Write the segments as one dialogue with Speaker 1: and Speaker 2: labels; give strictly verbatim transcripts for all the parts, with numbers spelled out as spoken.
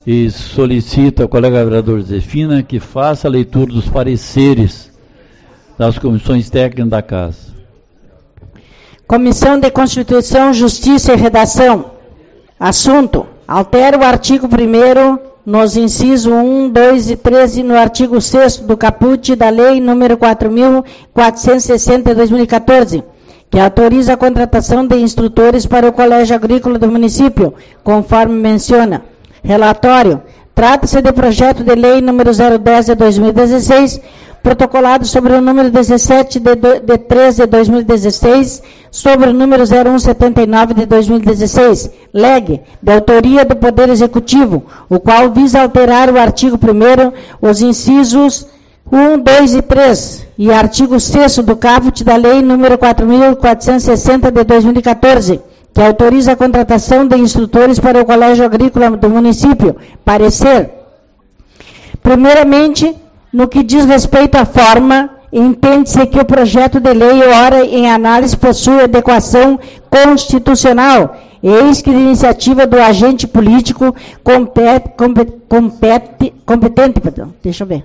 Speaker 1: E solicita ao colega vereador Josefina que faça a leitura dos pareceres das comissões técnicas da Casa.
Speaker 2: Comissão de Constituição, Justiça e Redação. Assunto: altera o artigo primeiro nos incisos um, dois e três e no artigo sexto do caput da Lei número quatro mil quatrocentos e sessenta de dois mil e quatorze, que autoriza a contratação de instrutores para o Colégio Agrícola do município, conforme menciona. Relatório: trata-se de projeto de lei número zero dez de dois mil e dezesseis, protocolado sobre o número dezessete de, de três de dois mil e dezesseis, sobre o número zero um setenta e nove de dois mil e dezesseis, L E G, de autoria do Poder Executivo, o qual visa alterar o artigo primeiro, os incisos um, dois e três, e artigo sexto do caput da Lei número quatro mil quatrocentos e sessenta de dois mil e quatorze, que autoriza a contratação de instrutores para o Colégio Agrícola do município. Parecer: primeiramente, no que diz respeito à forma, entende-se que o projeto de lei ora em análise possui adequação constitucional, eis que de iniciativa do agente político compete, compete, competente, perdão, deixa eu ver,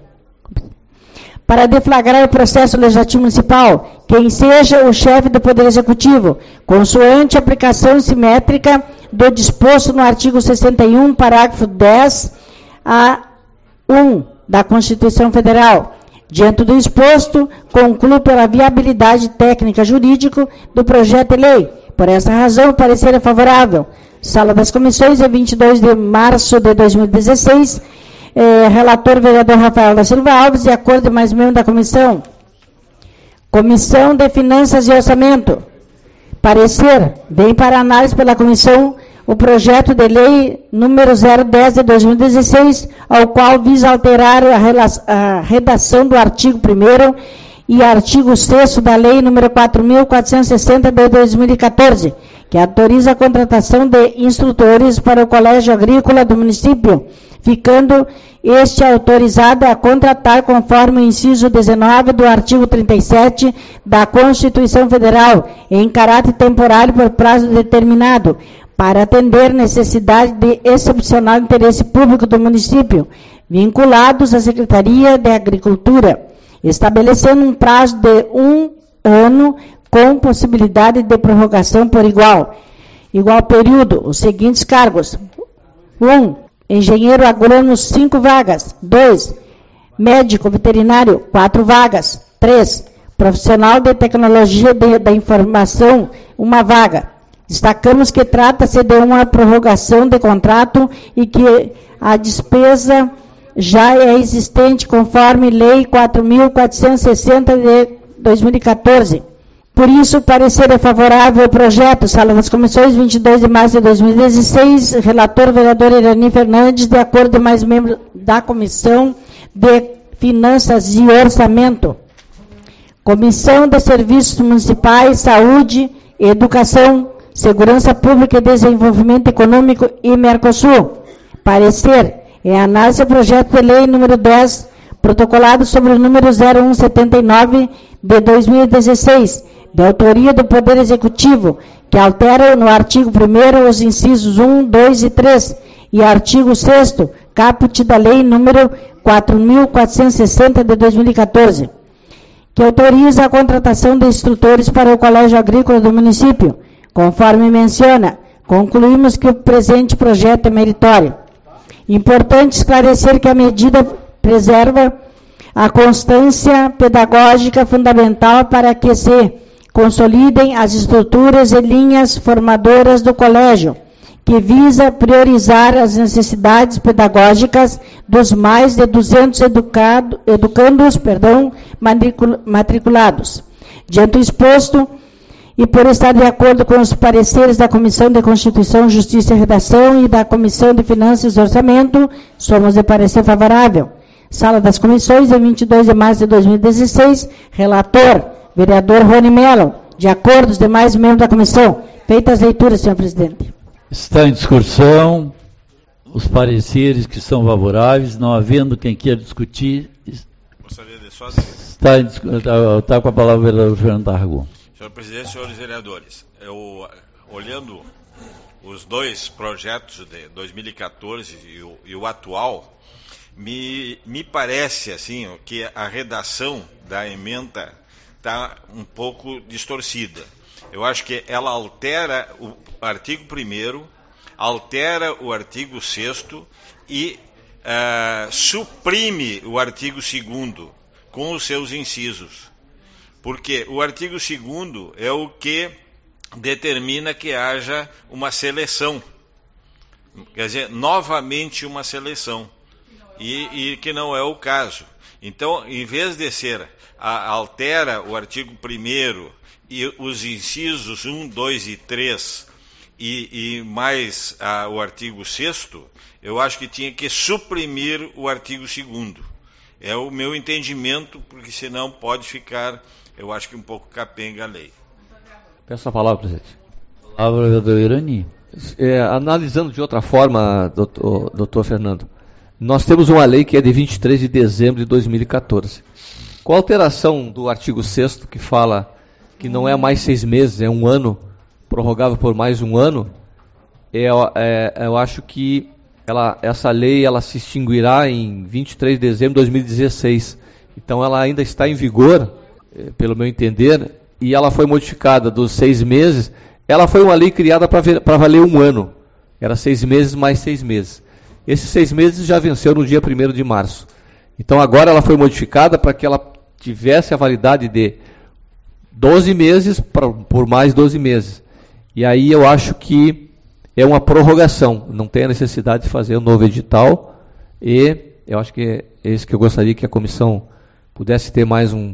Speaker 2: para deflagrar o processo legislativo municipal, quem seja o chefe do Poder Executivo, consoante aplicação simétrica do disposto no artigo sessenta e um, parágrafo dez a um da Constituição Federal. Diante do exposto, concluo pela viabilidade técnica jurídica do projeto de lei. Por essa razão, o parecer é favorável. Sala das Comissões, é vinte e dois de março de dois mil e dezesseis. É, relator vereador Rafael da Silva Alves, de acordo com mais membro da comissão. Comissão de Finanças e Orçamento. Parecer: vem para análise pela comissão o projeto de lei número zero dez de dois mil e dezesseis, ao qual visa alterar a, a redação do artigo primeiro e artigo sexto da Lei número quatro mil quatrocentos e sessenta de dois mil e quatorze, que autoriza a contratação de instrutores para o Colégio Agrícola do município, ficando este autorizado a contratar conforme o inciso dezenove do artigo trinta e sete da Constituição Federal, em caráter temporário por prazo determinado, para atender necessidade de excepcional interesse público do município, vinculados à Secretaria de Agricultura, estabelecendo um prazo de um ano com possibilidade de prorrogação por igual, igual período, os seguintes cargos. um. Engenheiro agrônomo, cinco vagas. dois. Médico veterinário, quatro vagas. três. Profissional de tecnologia de, da informação, uma vaga. Destacamos que trata-se de uma prorrogação de contrato e que a despesa já é existente conforme Lei quatro mil quatrocentos e sessenta de dois mil e quatorze. Por isso, o parecer é favorável ao projeto. Sala das Comissões, vinte e dois de março de dois mil e dezesseis. Relator, vereador Irani Fernandes, de acordo com mais membros da Comissão de Finanças e Orçamento. Comissão de Serviços Municipais, Saúde, Educação, Segurança Pública e Desenvolvimento Econômico e Mercosul. Parecer: em análise ao projeto de lei número dez, protocolado sobre o número zero um setenta e nove de dois mil e dezesseis, de autoria do Poder Executivo, que altera no artigo primeiro os incisos um, dois e três, e artigo sexto, caput da Lei número quatro mil quatrocentos e sessenta de dois mil e quatorze, que autoriza a contratação de instrutores para o Colégio Agrícola do município. Conforme menciona, concluímos que o presente projeto é meritório. Importante esclarecer que a medida preserva a constância pedagógica fundamental para que se consolidem as estruturas e linhas formadoras do colégio, que visa priorizar as necessidades pedagógicas dos mais de duzentos educado, educandos perdão, matriculados. Diante do exposto, e por estar de acordo com os pareceres da Comissão de Constituição, Justiça e Redação e da Comissão de Finanças e Orçamento, somos de parecer favorável. Sala das Comissões, em vinte e dois de março de dois mil e dezesseis, relator, vereador Rony Mello, de acordo com os demais membros da comissão. Feitas as leituras, senhor presidente.
Speaker 1: Está em discussão os pareceres que são favoráveis, não havendo quem queira discutir.
Speaker 3: Gostaria de só...
Speaker 1: Está, em, está, está com a palavra o vereador Fernando Tarragão.
Speaker 3: Senhor presidente, senhores vereadores, eu, olhando os dois projetos de dois mil e quatorze e o, e o atual, me, me parece assim que a redação da emenda está um pouco distorcida. Eu acho que ela altera o artigo primeiro, altera o artigo sexto e uh, suprime o artigo segundo com os seus incisos. Porque o artigo segundo é o que determina que haja uma seleção. Quer dizer, novamente uma seleção. E, e que não é o caso. Então, em vez de ser, a, altera o artigo primeiro e os incisos um, dois e três e, e mais a, o artigo sexto, eu acho que tinha que suprimir o artigo segundo. É o meu entendimento, porque senão pode ficar, eu acho que um pouco capenga a lei.
Speaker 4: Peço a palavra, presidente.
Speaker 1: A palavra do Irani.
Speaker 4: É, analisando de outra forma, doutor, doutor Fernando, nós temos uma lei que é de vinte e três de dezembro de dois mil e quatorze. Com a alteração do artigo sexto, que fala que não é mais seis meses, é um ano, prorrogável por mais um ano, é, é, eu acho que ela, essa lei ela se extinguirá em vinte e três de dezembro de dois mil e dezesseis. Então ela ainda está em vigor, pelo meu entender, e ela foi modificada dos seis meses. Ela foi uma lei criada para valer um ano. Era seis meses mais seis meses. Esses seis meses já venceu no dia primeiro de março. Então agora ela foi modificada para que ela tivesse a validade de doze meses pra, por mais doze meses. E aí eu acho que é uma prorrogação. Não tem a necessidade de fazer um novo edital. E eu acho que é isso que eu gostaria que a comissão pudesse ter mais um...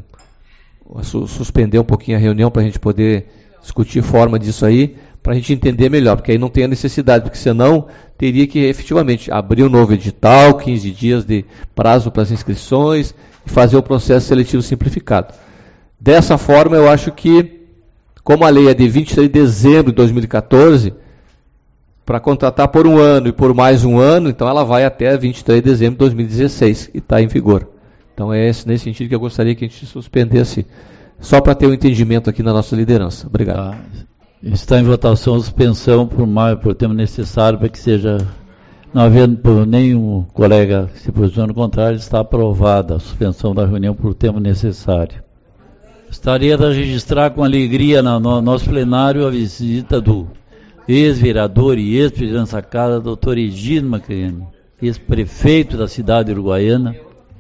Speaker 4: suspender um pouquinho a reunião para a gente poder discutir forma disso aí, para a gente entender melhor, porque aí não tem a necessidade, porque senão teria que efetivamente abrir um novo edital, quinze dias de prazo para as inscrições e fazer o processo seletivo simplificado. Dessa forma, eu acho que, como a lei é de vinte e três de dezembro de dois mil e quatorze, para contratar por um ano e por mais um ano, então ela vai até vinte e três de dezembro de dois mil e dezesseis e está em vigor. Então é esse, nesse sentido que eu gostaria que a gente suspendesse, só para ter um entendimento aqui na nossa liderança. Obrigado.
Speaker 1: Tá. Está em votação a suspensão por, mais, por tempo necessário para que seja, não havendo por nenhum colega que se posicione no contrário, está aprovada a suspensão da reunião por tempo necessário. Gostaria de registrar com alegria no, no nosso plenário a visita do ex-vereador e ex-presidente da casa, doutor Egino Macriani, ex-prefeito da cidade de Uruguaiana.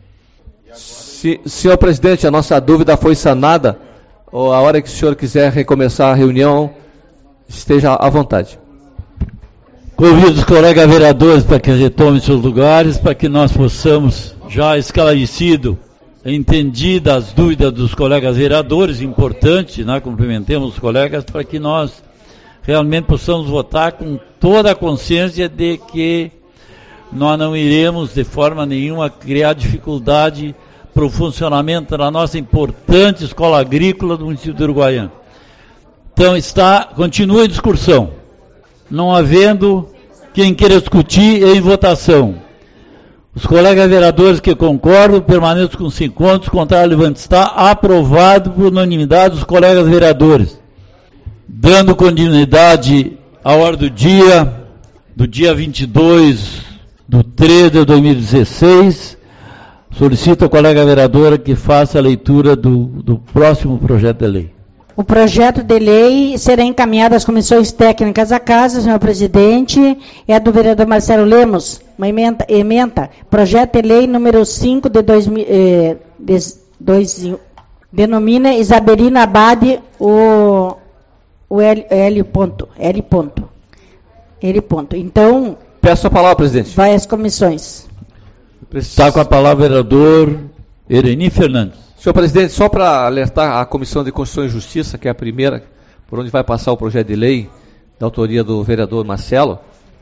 Speaker 4: Se, senhor presidente, a nossa dúvida foi sanada. Ou a hora que o senhor quiser recomeçar a reunião, esteja à vontade.
Speaker 1: Convido os colegas vereadores para que retomem seus lugares, para que nós possamos, já esclarecido, entendida as dúvidas dos colegas vereadores, importante, né, cumprimentemos os colegas, para que nós realmente possamos votar com toda a consciência de que nós não iremos de forma nenhuma criar dificuldade para o funcionamento da nossa importante escola agrícola do município de Uruguaiana. Então está, continua a discussão. Não havendo quem queira discutir em votação. Os colegas vereadores que concordam permaneçam com cinco votos, contrário levante. Está aprovado por unanimidade dos colegas vereadores. Dando continuidade à ordem do dia, do dia vinte e dois de três de dois mil e dezesseis, solicito a colega vereadora que faça a leitura do, do próximo projeto de lei.
Speaker 2: O projeto de lei será encaminhado às comissões técnicas da Casa, senhor presidente, é do vereador Marcelo Lemos, uma emenda, emenda projeto de lei número cinco de dois mil, eh, de, dois, denomina Isabelina Abade o, o L, L ponto, L ponto, L ponto. Então,
Speaker 4: peço a palavra, presidente.
Speaker 2: Vai às comissões.
Speaker 1: Está com a palavra o vereador Irani Fernandes.
Speaker 4: Senhor presidente, só para alertar a Comissão de Constituição e Justiça, que é a primeira por onde vai passar o projeto de lei, da autoria do vereador Marcelo,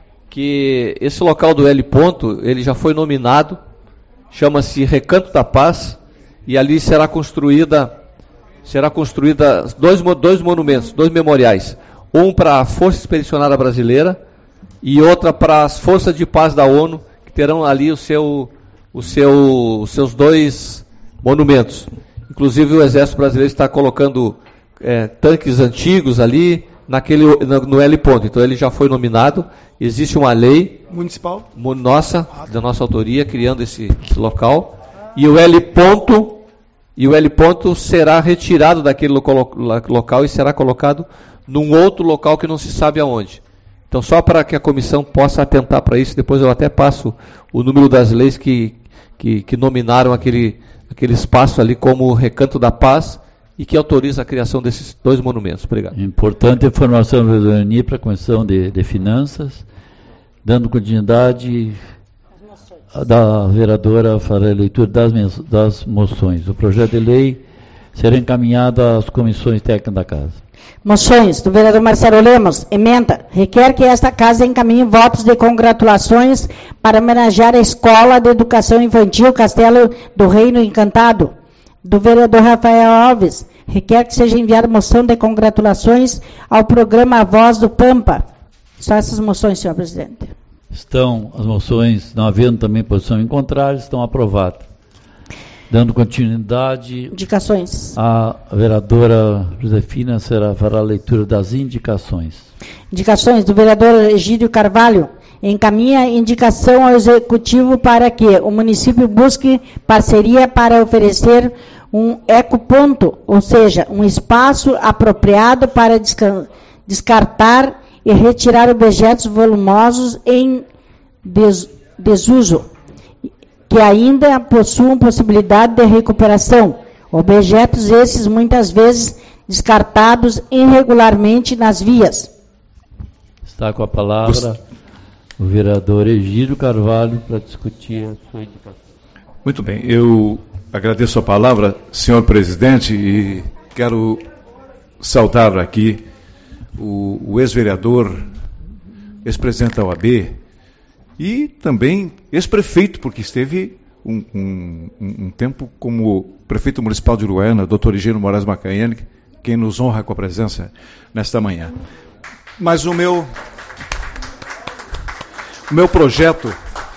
Speaker 4: que esse local do L ponto, ele já foi nominado, chama-se Recanto da Paz, e ali será construída, será construída dois, dois monumentos, dois memoriais, um para a Força Expedicionária Brasileira e outra para as Forças de Paz da ONU, que terão ali o seu, o seu, os seus dois monumentos. Inclusive o Exército Brasileiro está colocando é, tanques antigos ali, naquele, no L ponto. Então ele já foi nominado, existe uma lei
Speaker 5: municipal
Speaker 4: nossa, da nossa autoria, criando esse, esse local, e o L ponto, e o L ponto será retirado daquele local, local e será colocado num outro local que não se sabe aonde. Então, só para que a comissão possa atentar para isso, depois eu até passo o número das leis que, que, que nominaram aquele, aquele espaço ali como Recanto da Paz e que autoriza a criação desses dois monumentos. Obrigado.
Speaker 1: Importante informação do Vedorani para a Comissão de, de Finanças, dando continuidade da vereadora fará a leitura das, das moções. O projeto de lei será encaminhado às comissões técnicas da Casa.
Speaker 2: Moções do vereador Marcelo Lemos. Emenda. Requer que esta Casa encaminhe votos de congratulações para homenagear a Escola de Educação Infantil Castelo do Reino Encantado. Do vereador Rafael Alves. Requer que seja enviada moção de congratulações ao programa A Voz do Pampa. Só essas moções, senhor presidente.
Speaker 1: Estão as moções, não havendo também posição em contrário, estão aprovadas. Dando continuidade.
Speaker 2: Indicações.
Speaker 1: A vereadora Josefina será, fará a leitura das indicações.
Speaker 2: Indicações do vereador Egídio Carvalho. Encaminha indicação ao Executivo para que o município busque parceria para oferecer um ecoponto, ou seja, um espaço apropriado para descartar e retirar objetos volumosos em des desuso, que ainda possuam possibilidade de recuperação. Objetos esses muitas vezes descartados irregularmente nas vias.
Speaker 1: Está com a palavra o vereador Egídio Carvalho para discutir a sua indicação.
Speaker 6: Muito bem, eu agradeço a palavra, senhor presidente, e quero saudar aqui o, o ex-vereador, ex-presidente da O A B e também ex-prefeito, porque esteve um, um, um tempo como prefeito municipal de Uruguaiana, doutor Higino Moraes Macanhane, quem nos honra com a presença nesta manhã. Mas o meu, o meu projeto...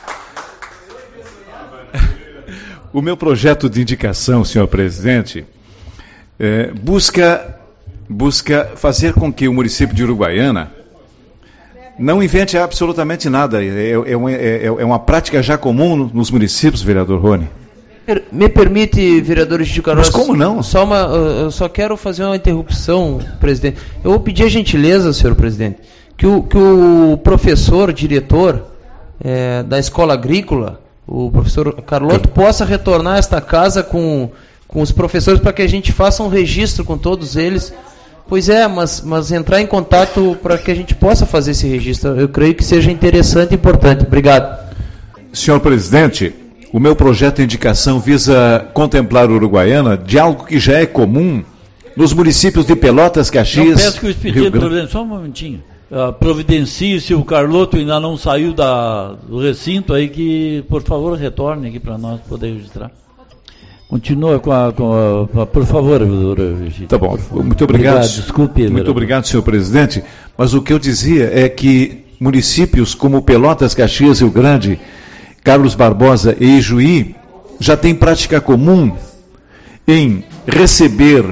Speaker 6: O meu projeto de indicação, senhor presidente, é, busca, busca fazer com que o município de Uruguaiana não invente absolutamente nada. É, é, uma, é, é uma prática já comum nos municípios, vereador Rony.
Speaker 7: Me permite, vereador Egídio Carvalho.
Speaker 6: Mas como não?
Speaker 7: Só uma, eu só quero fazer uma interrupção, presidente. Eu vou pedir a gentileza, senhor presidente, que o, que o professor, diretor é, da escola agrícola, o professor Carlotto, possa retornar a esta casa com, com os professores para que a gente faça um registro com todos eles. Pois é, mas, mas entrar em contato para que a gente possa fazer esse registro. Eu creio que seja interessante e importante. Obrigado.
Speaker 6: Senhor presidente, o meu projeto de indicação visa contemplar Uruguaiana de algo que já é comum nos municípios de Pelotas, Caxias...
Speaker 1: Não, peço que o expediente, Grande... só um momentinho. Uh, providencie, se o Carlotto ainda não saiu da, do recinto, aí que, por favor, retorne aqui para nós poder registrar. Continua com a, com a, por favor, vereadora Virgínia.
Speaker 6: Tá bom, muito obrigado. obrigado
Speaker 1: desculpe,
Speaker 6: muito
Speaker 1: vereador.
Speaker 6: obrigado, senhor presidente. Mas o que eu dizia é que municípios como Pelotas, Caxias, Rio Grande, Carlos Barbosa e Ijuí já têm prática comum em receber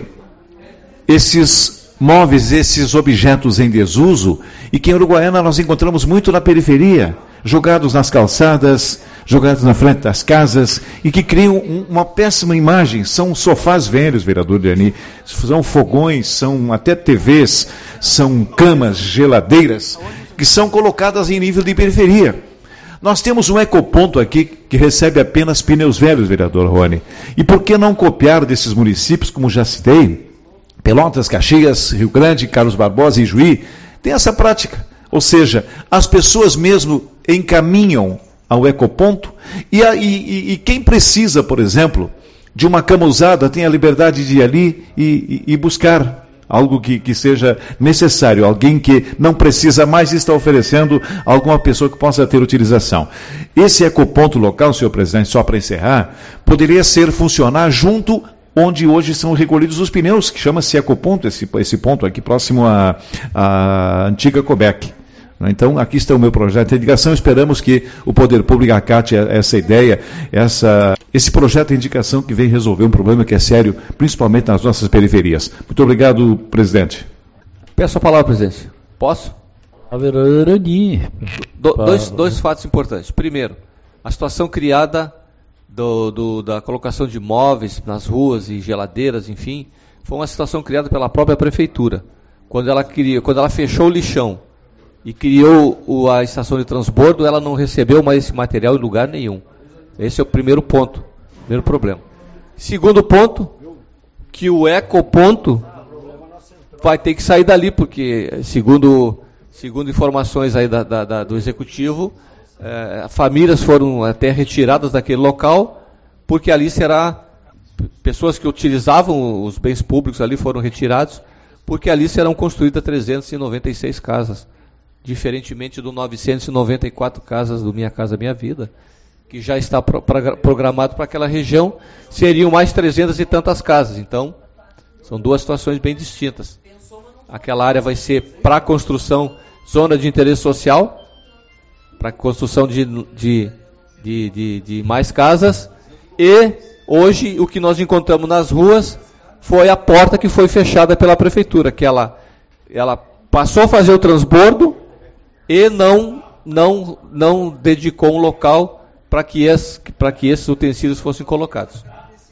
Speaker 6: esses móveis, esses objetos em desuso, e que em Uruguaiana nós encontramos muito na periferia, jogados nas calçadas, jogados na frente das casas, e que criam um, uma péssima imagem. São sofás velhos, vereador Deani, são fogões, são até T Vs, são camas, geladeiras, que são colocadas em nível de periferia. Nós temos um ecoponto aqui que recebe apenas pneus velhos, vereador Rony. E por que não copiar desses municípios, como já citei, Pelotas, Caxias, Rio Grande, Carlos Barbosa e Juí, tem essa prática. Ou seja, as pessoas mesmo encaminham ao ecoponto e, a, e, e quem precisa, por exemplo, de uma cama usada tem a liberdade de ir ali e, e, e buscar algo que, que seja necessário, alguém que não precisa mais está oferecendo a alguma pessoa que possa ter utilização. Esse ecoponto local, senhor presidente, só para encerrar, poderia ser funcionar junto onde hoje são recolhidos os pneus, que chama-se ecoponto, esse, esse ponto aqui próximo à, à antiga Cobec. Então, aqui está o meu projeto de indicação. Esperamos que o Poder Público acate essa ideia, essa, esse projeto de indicação que vem resolver um problema que é sério, principalmente nas nossas periferias. Muito obrigado, presidente.
Speaker 4: Peço a palavra, presidente. Posso?
Speaker 1: A vereadora Ani.
Speaker 4: Do, dois, dois fatos importantes. Primeiro, a situação criada do, do, da colocação de móveis nas ruas e geladeiras, enfim, foi uma situação criada pela própria prefeitura. Quando ela, criou, quando ela fechou o lixão e criou o, a estação de transbordo, ela não recebeu mais esse material em lugar nenhum. Esse é o primeiro ponto, primeiro problema. Segundo ponto, que o ecoponto vai ter que sair dali, porque, segundo, segundo informações aí da, da, da, do executivo, eh, famílias foram até retiradas daquele local, porque ali será, pessoas que utilizavam os bens públicos ali foram retirados, porque ali serão construídas trezentas e noventa e seis casas, diferentemente do novecentas e noventa e quatro casas do Minha Casa Minha Vida, que já está pro, pra, programado para aquela região, seriam mais trezentas e tantas casas. Então, são duas situações bem distintas. Aquela área vai ser para construção, zona de interesse social, para construção de, de, de, de, de mais casas, e hoje o que nós encontramos nas ruas foi a porta que foi fechada pela prefeitura, que ela, ela passou a fazer o transbordo e não, não, não dedicou um local para que, para que esses utensílios fossem colocados.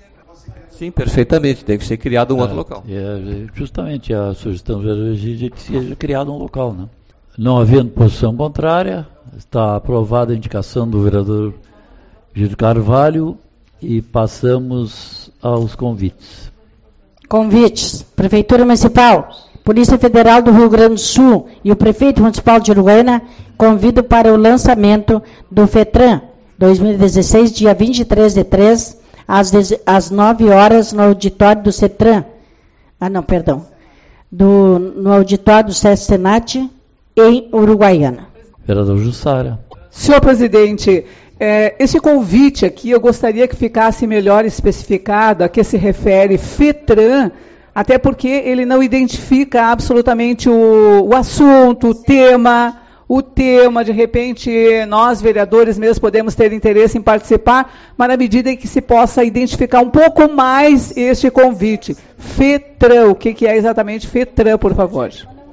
Speaker 4: Sim, perfeitamente, deve ser criado um é, outro local.
Speaker 1: É justamente a sugestão de que seja criado um local, né? Não havendo posição contrária, está aprovada a indicação do vereador Gil Carvalho e passamos aos convites.
Speaker 2: Convites. Prefeitura Municipal, Polícia Federal do Rio Grande do Sul e o Prefeito Municipal de Uruguaiana convidam para o lançamento do FETRAN dois mil e dezesseis, dia vinte e três de três, às, às nove horas, no auditório do CETRAN. Ah, não, perdão. Do, no auditório do SESC Senat, em Uruguaiana.
Speaker 1: Vereador Jussara.
Speaker 5: Senhor presidente, é, esse convite aqui eu gostaria que ficasse melhor especificado a que se refere FETRAN, até porque ele não identifica absolutamente o, o assunto, o tema, o tema, de repente nós vereadores mesmo podemos ter interesse em participar, mas na medida em que se possa identificar um pouco mais este convite. FETRAN, o que, que é exatamente FETRAN, por favor?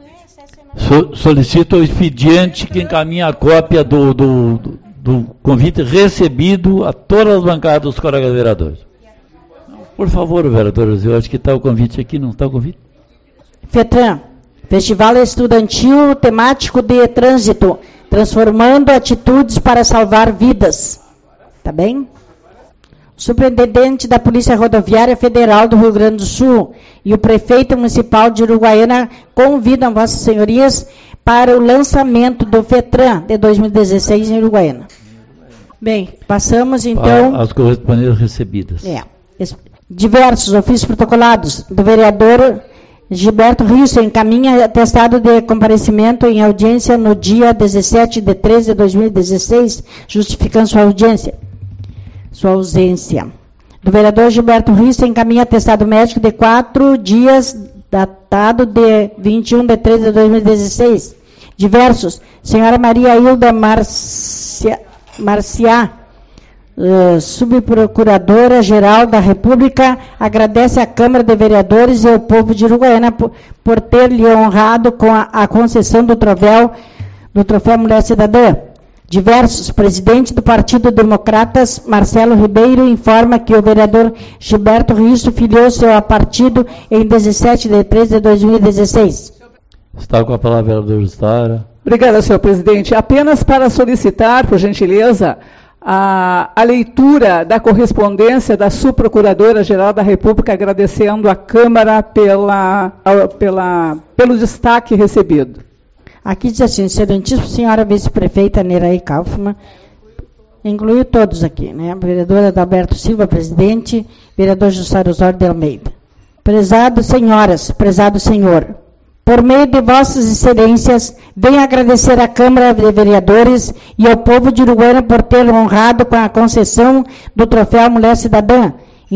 Speaker 1: So, solicito ao expediente que encaminhe a cópia do, do, do, do convite recebido a todas as bancadas dos colegas vereadores. Por favor, vereadores, eu acho que está o convite aqui, não está o convite?
Speaker 2: FETRAN, Festival Estudantil Temático de Trânsito, transformando atitudes para salvar vidas. Tá bem? O superintendente da Polícia Rodoviária Federal do Rio Grande do Sul e o prefeito municipal de Uruguaiana convidam vossas senhorias para o lançamento do FETRAN de dois mil e dezesseis em Uruguaiana. Bem, passamos então...
Speaker 1: As correspondências recebidas.
Speaker 2: É. Diversos ofícios protocolados do vereador Gilberto Risso encaminha atestado de comparecimento em audiência no dia dezessete de três de dois mil e dezesseis, justificando sua audiência. Sua ausência. Do vereador Gilberto Risso encaminha atestado médico de quatro dias, datado de vinte e um de três de dois mil e dezesseis. Diversos. Senhora Maria Hilda Marcia, Marciá, uh, subprocuradora-geral da República, agradece à Câmara de Vereadores e ao povo de Uruguaiana por, por ter lhe honrado com a, a concessão do troféu, do troféu Mulher Cidadã. Diversos. Presidente do Partido Democratas, Marcelo Ribeiro, informa que o vereador Gilberto Risso filiou-se ao partido em dezessete de três de dois mil e dezesseis.
Speaker 1: Está com a palavra, vereador Jussara.
Speaker 5: Obrigada, senhor presidente. Apenas para solicitar, por gentileza, a, a leitura da correspondência da subprocuradora-geral da República, agradecendo à Câmara pela, pela, pelo destaque recebido.
Speaker 2: Aqui diz assim, excelentíssima senhora vice-prefeita Neiraí Kaufmann, incluiu todos aqui, né? Vereadora Adalberto Silva, presidente, vereador Jussara Osório de Almeida. Prezados senhoras, prezado senhor, por meio de vossas excelências, venho agradecer à Câmara de Vereadores e ao povo de Uruguaiana por ter honrado com a concessão do troféu Mulher Cidadã,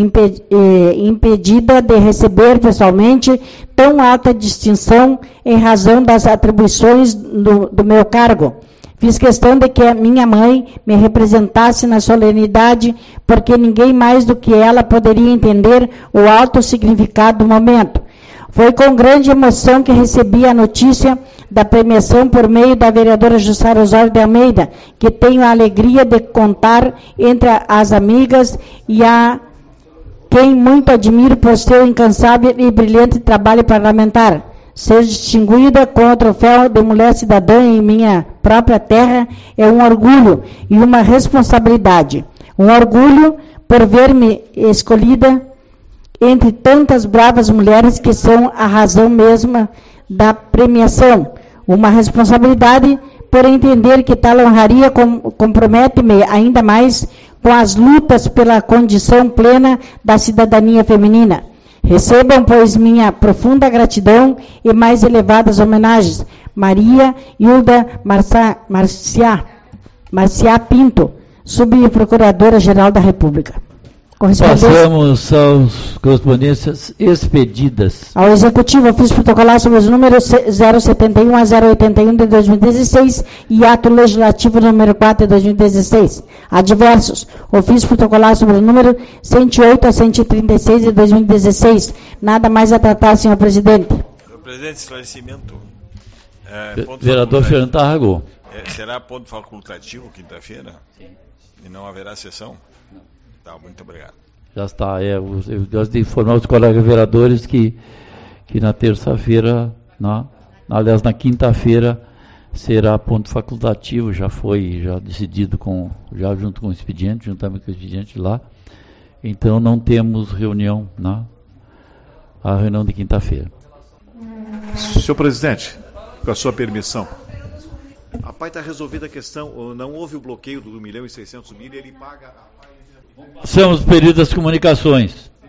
Speaker 2: impedida de receber pessoalmente tão alta distinção em razão das atribuições do, do meu cargo. Fiz questão de que a minha mãe me representasse na solenidade, porque ninguém mais do que ela poderia entender o alto significado do momento. Foi com grande emoção que recebi a notícia da premiação por meio da vereadora Jussara Osório de Almeida, que tenho a alegria de contar entre as amigas e a quem muito admiro por seu incansável e brilhante trabalho parlamentar. Ser distinguida com o troféu de mulher cidadã em minha própria terra é um orgulho e uma responsabilidade. Um orgulho por ver-me escolhida entre tantas bravas mulheres que são a razão mesma da premiação. Uma responsabilidade por entender que tal honraria com, compromete-me ainda mais com as lutas pela condição plena da cidadania feminina. Recebam, pois, minha profunda gratidão e mais elevadas homenagens. Maria Hilda Marcia, Marcia, Marcia Pinto, Subprocuradora-Geral da República.
Speaker 1: Passamos às correspondências expedidas.
Speaker 2: Ao Executivo, ofício protocolar sobre os números zero setenta e um a zero oitenta e um de dois mil e dezesseis e ato legislativo número quatro de dois mil e dezesseis. Adversos, ofício protocolar sobre o número cento e oito a cento e trinta e seis de dois mil e dezesseis. Nada mais a tratar, senhor presidente.
Speaker 3: Senhor presidente, esclarecimento. É,
Speaker 1: Vereador Fernando Tarragão.
Speaker 3: É, será ponto facultativo quinta-feira? Sim. E não haverá sessão? Tá, muito obrigado.
Speaker 1: Já está. É, eu, eu gosto de informar os colegas vereadores que, que na terça-feira, na, aliás, na quinta-feira, será ponto facultativo, já foi já decidido com, já junto com o expediente, juntamente com o expediente lá. Então não temos reunião na a reunião de quinta-feira.
Speaker 6: Senhor presidente, com a sua permissão. A P A I está resolvida a questão, não houve o bloqueio do um milhão e seiscentos mil, ele paga...
Speaker 1: São os períodos das comunicações.